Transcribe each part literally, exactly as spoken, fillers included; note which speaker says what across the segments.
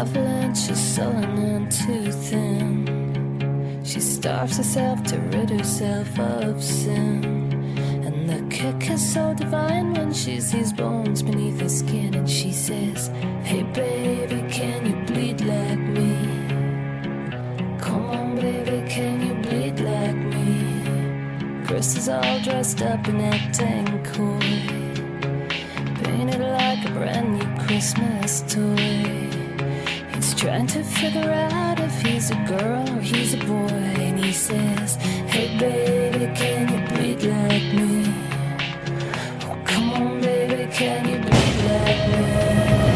Speaker 1: avalanche is sullen and too thin. She starves herself to rid herself of sin. And the kick is so divine when she sees bones beneath her skin. And she says, hey baby, can you bleed like me? Come on baby, can you bleed like me? Chris is all dressed up and acting coy, painted like a brand new Christmas toy. He's trying to figure out if he's a girl or he's a boy. And he says, hey baby, can you bleed like me? Oh come on baby, can you bleed like me?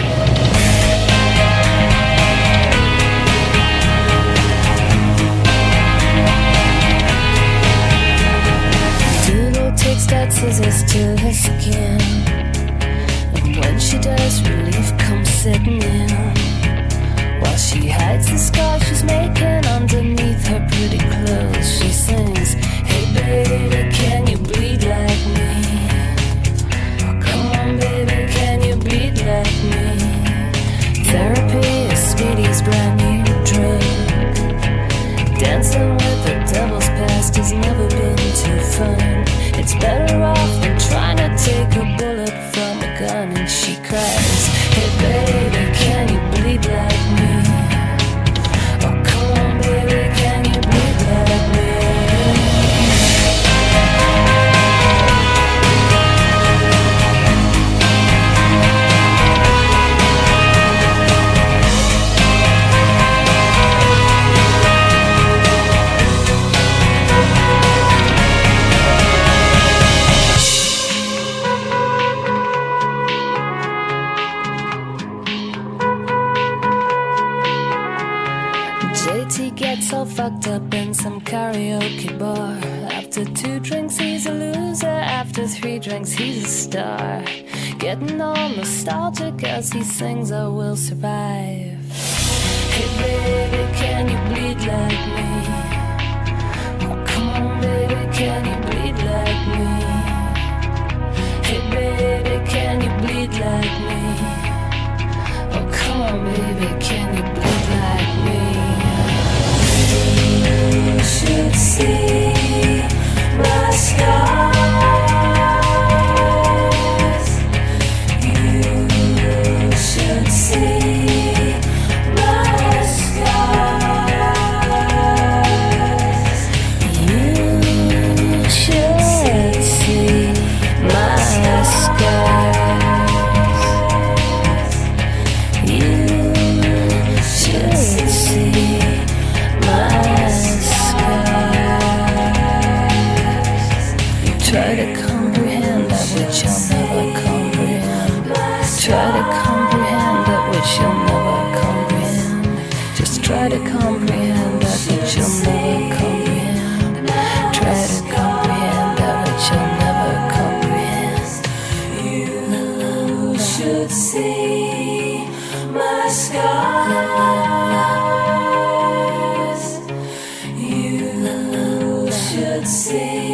Speaker 1: Doodle takes that scissors to her skin, and when she does, relief comes setting in. While she hides the scars she's making underneath her pretty clothes, she sings, hey baby, can you bleed like me? Oh come on baby, can you bleed like me? Therapy is Speedy's brand new drug. Dancing with the devil's past has never been too fun. It's better off than trying to take a bullet from a gun. And she cries, hey baby, can you bleed like me? Oh come on baby, can you bleed like me? J T gets all fucked up in some karaoke bar. After two drinks he's a loser, after three drinks he's a star. Getting all nostalgic as he sings I Will Survive. Hey baby, can you bleed like me? Oh come on baby, can you bleed like me? Hey baby, can you bleed like me? Oh come on baby, can you bleed like me? You should see my scars. You should see my scars. You should see my scars. You should see my scars. Try to comprehend that which you'll never comprehend. Try to comprehend that which you'll never comprehend. Just try to comprehend that which you'll never comprehend. Try to comprehend that which you'll never comprehend. You should see my scars. You should see